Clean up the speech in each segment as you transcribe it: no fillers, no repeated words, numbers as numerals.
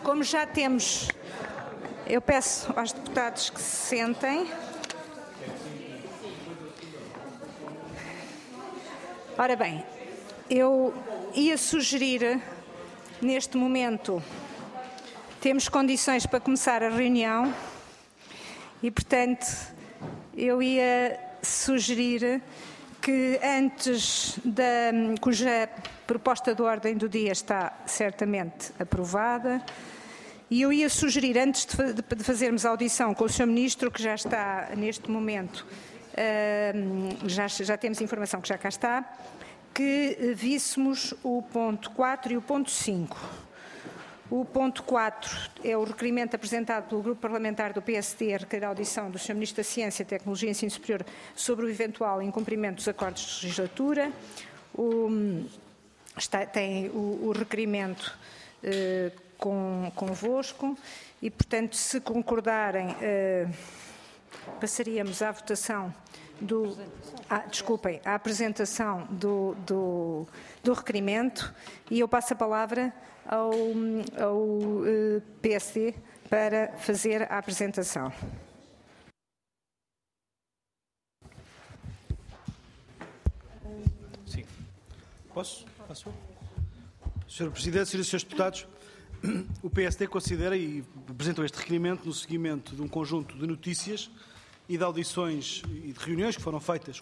Como já temos, eu peço aos deputados que se sentem. Ora bem, eu ia sugerir, neste momento, temos condições para começar a reunião e, portanto, eu ia sugerir que antes cuja proposta de ordem do dia está certamente aprovada, e eu ia sugerir, antes de fazermos a audição com o Sr. Ministro, que já está neste momento, já temos informação que já cá está, que víssemos o ponto 4 e o ponto 5. O ponto 4 é o requerimento apresentado pelo Grupo Parlamentar do PSD a requerer a audição do Sr. Ministro da Ciência, Tecnologia e Ensino Superior sobre o eventual incumprimento dos acordos de legislatura. Tem o requerimento convosco e, portanto, se concordarem, passaríamos à votação à apresentação do requerimento, e eu passo a palavra ao PSD para fazer a apresentação. Sim. Posso? Sr. Presidente, Srs. e Srs. Deputados, o PSD considera e apresentou este requerimento no seguimento de um conjunto de notícias e de audições e de reuniões que foram feitas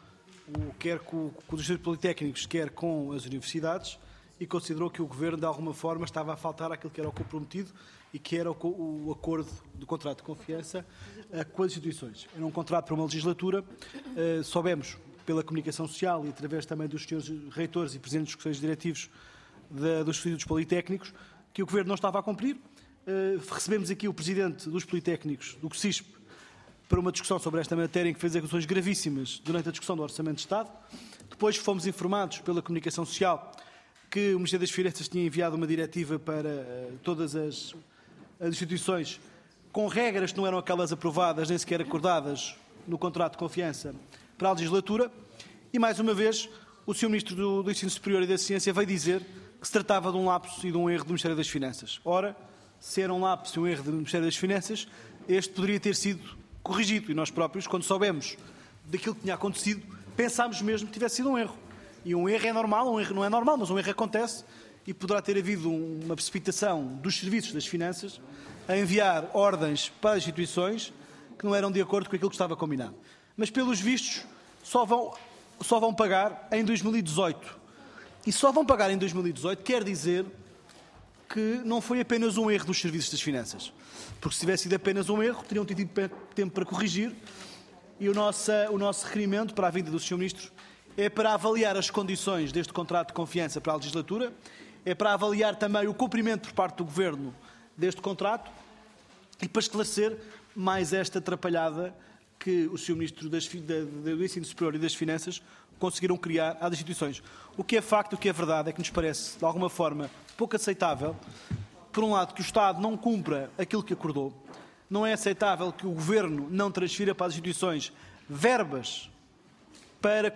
quer com os institutos politécnicos, quer com as universidades, e considerou que o Governo, de alguma forma, estava a faltar aquilo que era o comprometido e que era o acordo do contrato de confiança com as instituições. Era um contrato para uma legislatura. Soubemos, pela comunicação social e através também dos senhores reitores e presidentes dos conselhos diretivos dos institutos politécnicos, que o Governo não estava a cumprir. Recebemos aqui o presidente dos politécnicos, do CSISP, para uma discussão sobre esta matéria, em que fez acusações gravíssimas durante a discussão do Orçamento de Estado. Depois fomos informados pela comunicação social que o Ministério das Finanças tinha enviado uma diretiva para todas as instituições com regras que não eram aquelas aprovadas nem sequer acordadas no contrato de confiança para a legislatura. E, mais uma vez, o Sr. Ministro do Ensino Superior e da Ciência veio dizer que se tratava de um lapso e de um erro do Ministério das Finanças. Ora, se era um lapso e um erro do Ministério das Finanças, este poderia ter sido corrigido. E nós próprios, quando soubemos daquilo que tinha acontecido, pensámos mesmo que tivesse sido um erro. E um erro é normal, um erro não é normal, mas um erro acontece, e poderá ter havido uma precipitação dos serviços das finanças a enviar ordens para as instituições que não eram de acordo com aquilo que estava combinado. Mas, pelos vistos, só vão pagar em 2018. E só vão pagar em 2018 quer dizer que não foi apenas um erro dos serviços das finanças. Porque se tivesse sido apenas um erro, teriam tido tempo para corrigir, e o nosso requerimento para a vinda do Sr. Ministro é para avaliar as condições deste contrato de confiança para a legislatura, é para avaliar também o cumprimento por parte do Governo deste contrato e para esclarecer mais esta atrapalhada que o Sr. Ministro do Ensino Superior e das Finanças conseguiram criar às instituições. O que é facto, o que é verdade, é que nos parece, de alguma forma, pouco aceitável, por um lado, que o Estado não cumpra aquilo que acordou. Não é aceitável que o Governo não transfira para as instituições verbas para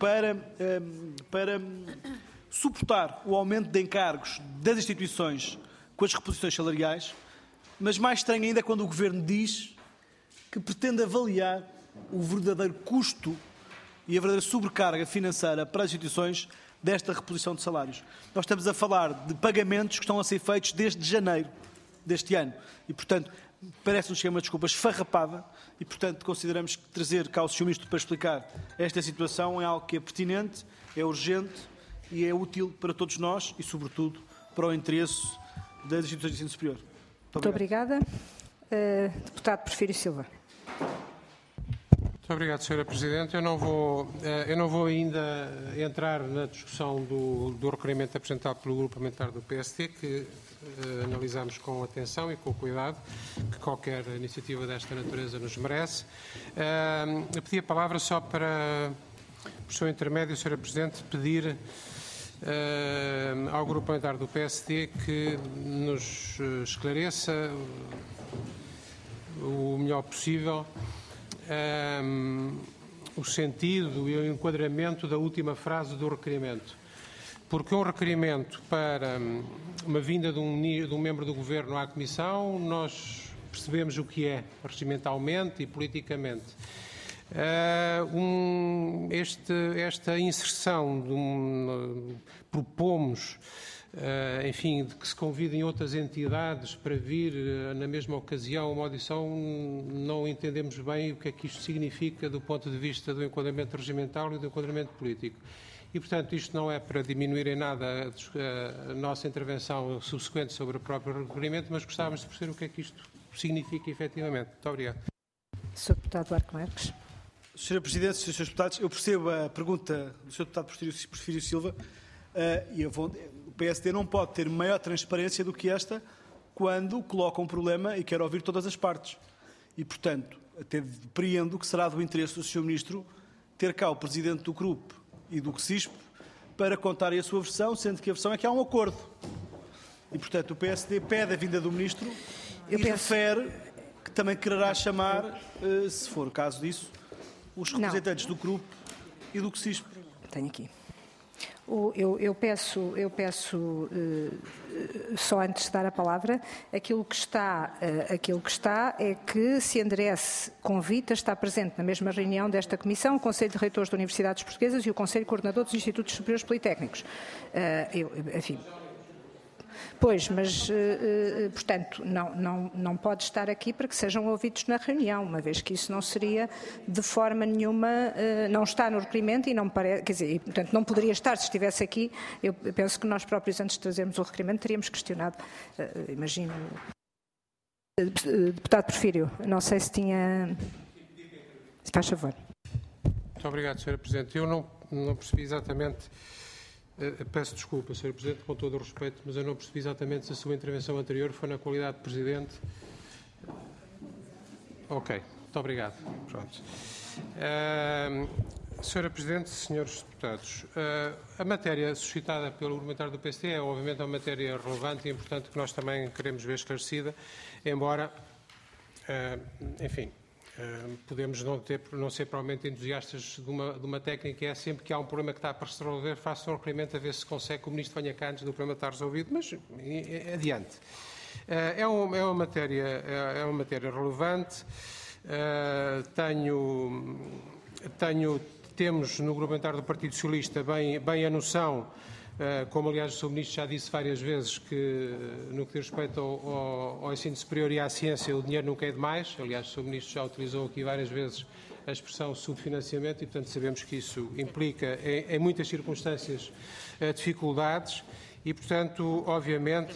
suportar o aumento de encargos das instituições com as reposições salariais, mas mais estranho ainda é quando o Governo diz que pretende avaliar o verdadeiro custo e a verdadeira sobrecarga financeira para as instituições desta reposição de salários. Nós estamos a falar de pagamentos que estão a ser feitos desde janeiro deste ano e, portanto, parece-nos que é uma desculpa esfarrapada e, portanto, consideramos que trazer cá o Sr. Ministro para explicar esta situação é algo que é pertinente, é urgente e é útil para todos nós e, sobretudo, para o interesse das instituições de ensino superior. Muito obrigada. Deputado Porfírio Silva. Muito obrigado, Sra. Presidente. Eu não vou ainda entrar na discussão do requerimento apresentado pelo Grupo Parlamentar do PSD, que analisamos com atenção e com cuidado, que qualquer iniciativa desta natureza nos merece. Eu pedi a palavra só para, por seu intermédio, Sra. Presidente, pedir ao Grupo Parlamentar do PSD que nos esclareça o melhor possível o sentido e o enquadramento da última frase do requerimento. porque um requerimento para uma vinda de um membro do Governo à Comissão, nós percebemos o que é regimentalmente e politicamente. Esta inserção propomos, enfim, de que se convidem outras entidades para vir na mesma ocasião uma audição, não entendemos bem o que é que isto significa do ponto de vista do enquadramento regimental e do enquadramento político. E, portanto, isto não é para diminuir em nada a nossa intervenção subsequente sobre o próprio requerimento, mas gostávamos de perceber o que é que isto significa efetivamente. Muito obrigado. Sr. Deputado Arco Marques. Sra. Presidente, Srs. Deputados, eu percebo a pergunta do Sr. Deputado Porfírio Silva e o PSD não pode ter maior transparência do que esta quando coloca um problema e quer ouvir todas as partes. E, portanto, até depreendo que será do interesse do Sr. Ministro ter cá o Presidente do grupo e do CSISP para contarem a sua versão, sendo que a versão é que há um acordo. E, portanto, o PSD pede a vinda do Ministro e refere que também quererá chamar, se for o caso disso, os representantes do grupo e do CSISP. Tenho aqui. Eu peço, só antes de dar a palavra, aquilo que está é que se enderece convite a estar presente na mesma reunião desta Comissão o Conselho de Reitores de Universidades Portuguesas e o Conselho Coordenador dos Institutos Superiores Politécnicos. Enfim. Pois, mas, portanto, não pode estar aqui para que sejam ouvidos na reunião, uma vez que isso não seria de forma nenhuma, não está no requerimento e não parece, quer dizer, e, portanto, não poderia estar se estivesse aqui. Eu penso que nós próprios, antes de trazermos o requerimento, teríamos questionado, imagino. Deputado Porfírio, não sei se tinha... Se faz favor. Muito obrigado, Sra. Presidente. Eu não percebi exatamente... Peço desculpa, Sr. Presidente, com todo o respeito, mas eu não percebi exatamente se a sua intervenção anterior foi na qualidade de Presidente. Ok, muito obrigado. Pronto. Sra. Presidente, Srs. Deputados, a matéria suscitada pelo argumentário do PSD é, obviamente, uma matéria relevante e importante que nós também queremos ver esclarecida, embora, enfim... podemos não ser provavelmente entusiastas de uma técnica que é sempre que há um problema que está para se resolver, faça um requerimento a ver se consegue que o Ministro venha cá antes do problema estar resolvido, mas adiante. É uma matéria relevante. Temos no Grupo Parlamentar do Partido Socialista bem a noção, como aliás o Sr. Ministro já disse várias vezes, que no que diz respeito ao ensino superior e à ciência o dinheiro nunca é demais. Aliás, o Sr. Ministro já utilizou aqui várias vezes a expressão subfinanciamento e, portanto, sabemos que isso implica, em muitas circunstâncias, dificuldades e, portanto, obviamente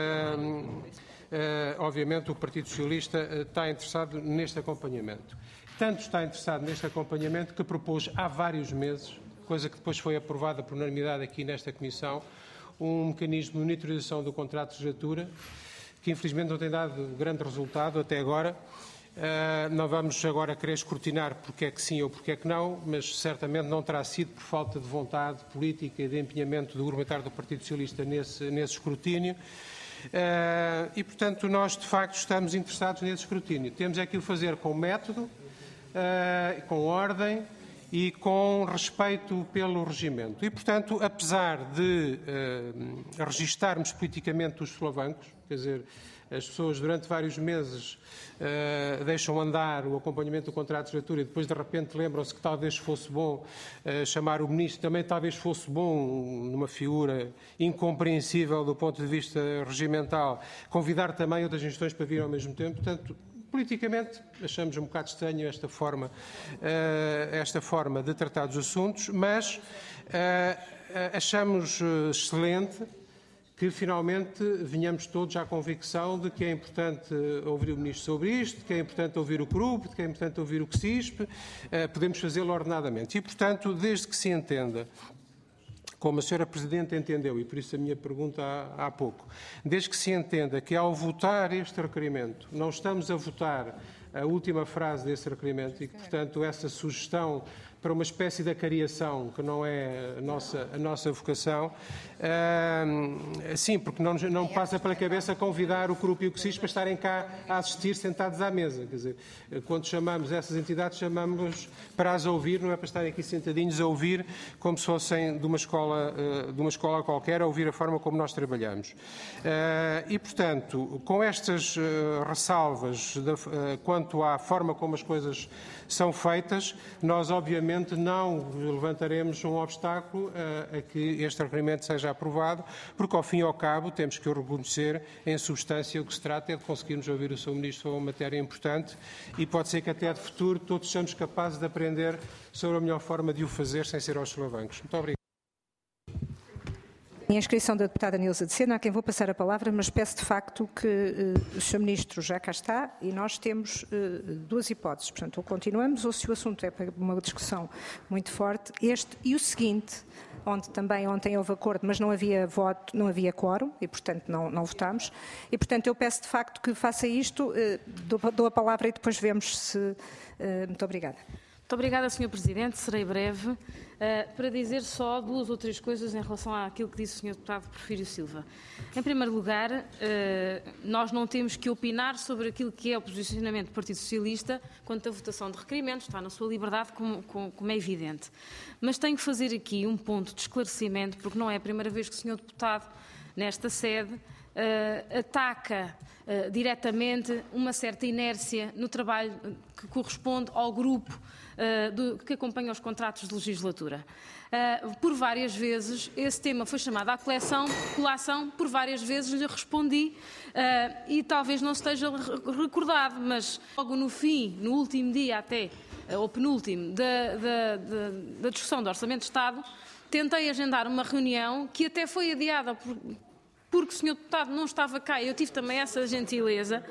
o Partido Socialista está interessado neste acompanhamento. Tanto está interessado neste acompanhamento que propôs há vários meses, coisa que depois foi aprovada por unanimidade aqui nesta Comissão, um mecanismo de monitorização do contrato de legislatura, que infelizmente não tem dado grande resultado até agora. Não vamos agora querer escrutinar porque é que sim ou porque é que não, mas certamente não terá sido por falta de vontade política e de empenhamento do Grupo Parlamentar do Partido Socialista nesse escrutínio. E, portanto, nós de facto estamos interessados nesse escrutínio. Temos é que o fazer com método, com ordem, e com respeito pelo regimento. E, portanto, apesar de registarmos politicamente os solavancos, quer dizer, as pessoas durante vários meses deixam andar o acompanhamento do contrato de legislatura e depois de repente lembram-se que talvez fosse bom chamar o Ministro, também talvez fosse bom, numa figura incompreensível do ponto de vista regimental, convidar também outras instituições para vir ao mesmo tempo. Portanto, politicamente, achamos um bocado estranho esta forma de tratar dos assuntos, mas achamos excelente que finalmente venhamos todos à convicção de que é importante ouvir o Ministro sobre isto, de que é importante ouvir o CRUP, de que é importante ouvir o CSISP, podemos fazê-lo ordenadamente. E, portanto, desde que se entenda, como a Sra. Presidente entendeu, e por isso a minha pergunta há pouco, desde que se entenda que ao votar este requerimento, não estamos a votar a última frase desse requerimento e que, portanto, essa sugestão para uma espécie de acariação, que não é a nossa vocação. Sim, porque não passa pela cabeça convidar o CRUP e o CSIS para estarem cá a assistir sentados à mesa. Quer dizer, quando chamamos essas entidades, chamamos para as ouvir, não é para estarem aqui sentadinhos a ouvir como se fossem de uma escola qualquer, a ouvir a forma como nós trabalhamos. E, portanto, com estas ressalvas quanto à forma como as coisas são feitas, nós obviamente não levantaremos um obstáculo a que este requerimento seja aprovado, porque ao fim e ao cabo temos que o reconhecer em substância. O que se trata é de conseguirmos ouvir o Sr. Ministro sobre uma matéria importante e pode ser que até de futuro todos sejamos capazes de aprender sobre a melhor forma de o fazer sem ser aos solavancos. Muito obrigado. Em inscrição da deputada Nilza de Sena, a quem vou passar a palavra, mas peço de facto que o Sr. Ministro já cá está e nós temos duas hipóteses. Portanto, ou continuamos, ou se o assunto é para uma discussão muito forte, este e o seguinte, onde também ontem houve acordo, mas não havia voto, não havia quórum e, portanto, não votámos. E, portanto, eu peço de facto que faça isto, dou a palavra e depois vemos se... Muito obrigada. Muito obrigada, Sr. Presidente. Serei breve para dizer só 2 ou 3 coisas em relação àquilo que disse o Sr. Deputado Porfírio Silva. Em primeiro lugar, nós não temos que opinar sobre aquilo que é o posicionamento do Partido Socialista quanto à votação de requerimentos, está na sua liberdade, como é evidente. Mas tenho que fazer aqui um ponto de esclarecimento, porque não é a primeira vez que o Sr. Deputado, nesta sede, ataca diretamente uma certa inércia no trabalho que corresponde ao grupo que acompanha os contratos de legislatura. Por várias vezes, esse tema foi chamado à colação, por várias vezes lhe respondi e talvez não esteja recordado, mas logo no fim, no último dia até, ou penúltimo, da discussão do Orçamento de Estado, tentei agendar uma reunião que até foi adiada porque o Sr. Deputado não estava cá e eu tive também essa gentileza.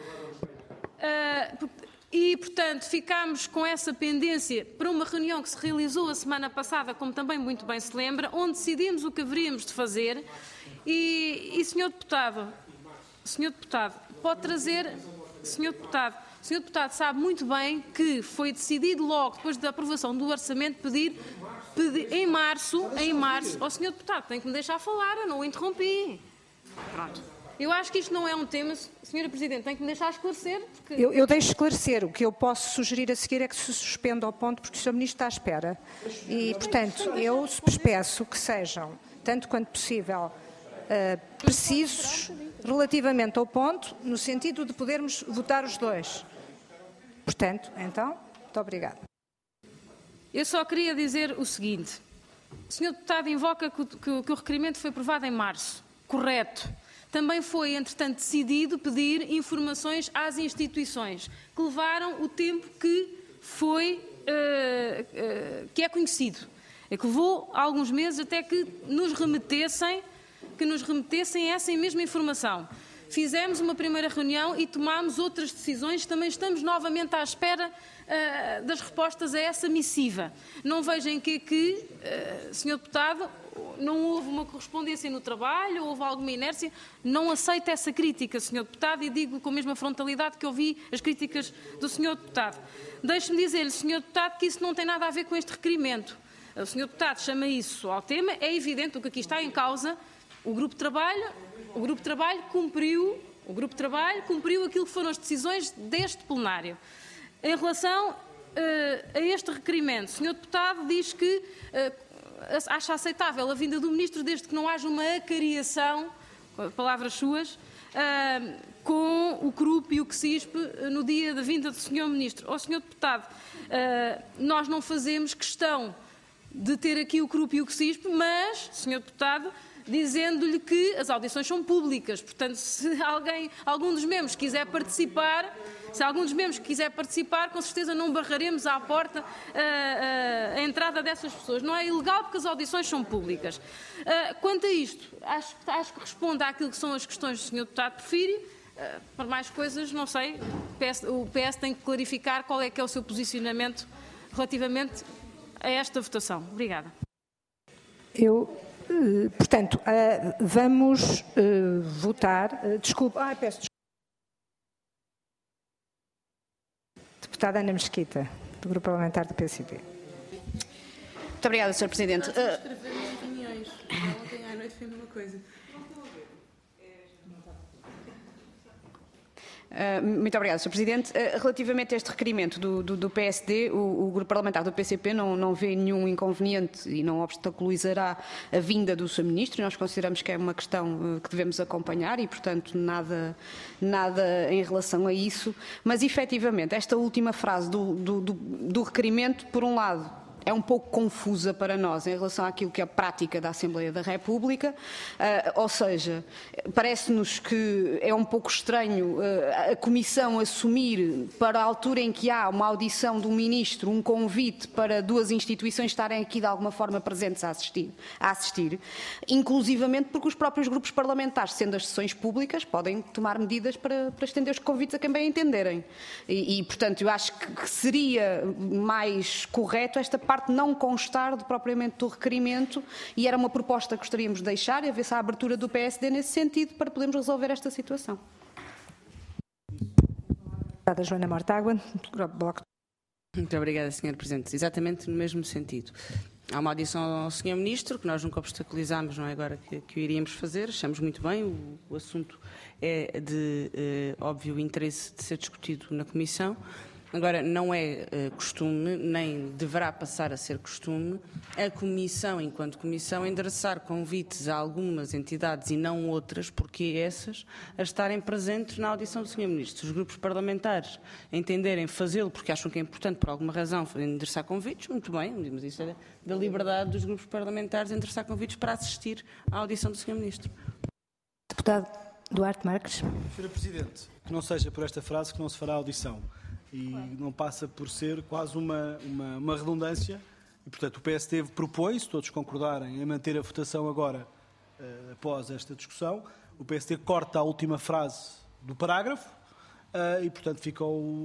E, portanto, ficámos com essa pendência para uma reunião que se realizou a semana passada, como também muito bem se lembra, onde decidimos o que haveríamos de fazer e Sr. Deputado, pode trazer... Sr. Deputado sabe muito bem que foi decidido logo, depois da aprovação do orçamento, pedir em março... Sr. Deputado, tem que me deixar falar, eu não o interrompi. Pronto. Eu acho que isto não é um tema, Sra. Presidente, tem que me deixar esclarecer. Porque... Eu deixo esclarecer. O que eu posso sugerir a seguir é que se suspenda ao ponto, porque o Sr. Ministro está à espera. E, portanto, eu peço que sejam, tanto quanto possível, precisos relativamente ao ponto, no sentido de podermos votar os dois. Portanto, então, muito obrigada. Eu só queria dizer o seguinte. O Sr. Deputado invoca que o requerimento foi aprovado em março. Correto. Também foi, entretanto, decidido pedir informações às instituições, que levaram o tempo que é conhecido. É que levou alguns meses até que nos remetessem essa mesma informação. Fizemos uma primeira reunião e tomámos outras decisões. Também estamos novamente à espera das respostas a essa missiva. Não vejam que Sr. Deputado, não houve uma correspondência no trabalho, houve alguma inércia. Não aceito essa crítica, Sr. Deputado, e digo com a mesma frontalidade que ouvi as críticas do Sr. Deputado. Deixe-me dizer-lhe, Sr. Deputado, que isso não tem nada a ver com este requerimento. O Sr. Deputado chama isso ao tema. É evidente o que aqui está em causa. O grupo de trabalho cumpriu aquilo que foram as decisões deste plenário. Em relação a este requerimento, o Sr. Deputado diz que acha aceitável a vinda do Ministro desde que não haja uma acariação, palavras suas, com o CRUP e o CSISP no dia da vinda do Sr. Ministro. Sr. Deputado, nós não fazemos questão de ter aqui o CRUP e o CSISP, mas, Sr. Deputado, dizendo-lhe que as audições são públicas. Portanto, se algum dos membros quiser participar, com certeza não barraremos à porta a entrada dessas pessoas. Não é ilegal porque as audições são públicas. Quanto a isto, acho que responde àquilo que são as questões do Sr. Deputado Porfírio. Para mais coisas, não sei, o PS tem que clarificar qual é que é o seu posicionamento relativamente a esta votação. Obrigada. Portanto, vamos votar. Peço desculpa. Deputada Ana Mesquita, do Grupo Parlamentar do PCP. Muito obrigada, Sr. Presidente. Ontem à noite foi a mesma coisa. Muito obrigada, Sr. Presidente. Relativamente a este requerimento do PSD, o Grupo Parlamentar do PCP não vê nenhum inconveniente e não obstaculizará a vinda do Sr. Ministro. Nós consideramos que é uma questão que devemos acompanhar e, portanto, nada em relação a isso. Mas, efetivamente, esta última frase do requerimento, por um lado, é um pouco confusa para nós em relação àquilo que é a prática da Assembleia da República, ou seja, parece-nos que é um pouco estranho a Comissão assumir, para a altura em que há uma audição do Ministro, um convite para duas instituições estarem aqui de alguma forma presentes a assistir, inclusivamente porque os próprios grupos parlamentares, sendo as sessões públicas, podem tomar medidas para estender os convites a quem bem entenderem. E, portanto, eu acho que seria mais correto esta parte não constar propriamente do requerimento e era uma proposta que gostaríamos de deixar e a ver se há abertura do PSD nesse sentido para podermos resolver esta situação. Obrigada, Joana Mortágua. Muito obrigada, Sr. Presidente. Exatamente no mesmo sentido. Há uma audição ao Sr. Ministro, que nós nunca obstaculizámos, não é agora que o iríamos fazer, achamos muito bem, o assunto é de óbvio interesse de ser discutido na Comissão. Agora, não é costume, nem deverá passar a ser costume, a Comissão, enquanto Comissão, endereçar convites a algumas entidades e não outras, porque essas, a estarem presentes na audição do Sr. Ministro. Se os grupos parlamentares entenderem fazê-lo porque acham que é importante, por alguma razão, endereçar convites, muito bem, mas isso é da liberdade dos grupos parlamentares endereçar convites para assistir à audição do Sr. Ministro. Deputado Duarte Marques. Sra. Presidente, que não seja por esta frase que não se fará audição. E não passa por ser quase uma redundância. E, portanto, o PSD propõe, se todos concordarem, em manter a votação agora, após esta discussão. O PSD corta a última frase do parágrafo e, portanto, fica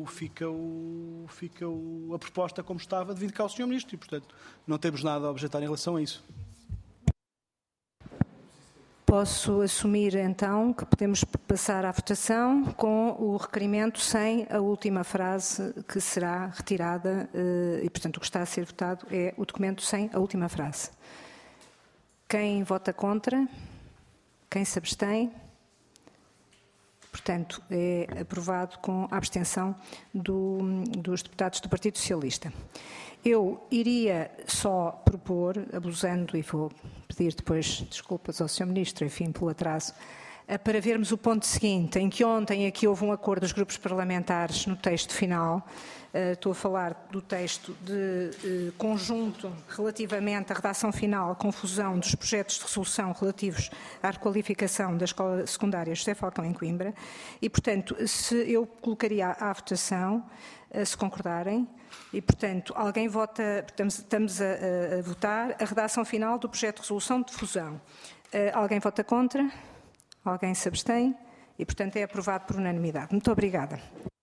a proposta como estava de vir cá ao Sr. Ministro. E, portanto, não temos nada a objetar em relação a isso. Posso assumir, então, que podemos passar à votação com o requerimento sem a última frase que será retirada e, portanto, o que está a ser votado é o documento sem a última frase. Quem vota contra? Quem se abstém? Portanto, é aprovado com a abstenção dos deputados do Partido Socialista. Eu iria só propor, abusando, e vou pedir depois desculpas ao Sr. Ministro, enfim, pelo atraso, para vermos o ponto seguinte, em que ontem aqui houve um acordo dos grupos parlamentares no texto final. Estou a falar do texto de conjunto relativamente à redação final, confusão dos projetos de resolução relativos à requalificação da Escola Secundária José Falcão em Coimbra e, portanto, eu colocaria à votação, se concordarem, e, portanto, alguém vota, estamos a votar a redação final do projeto de resolução de fusão. Alguém vota contra? Alguém se abstém? E, portanto, é aprovado por unanimidade. Muito obrigada.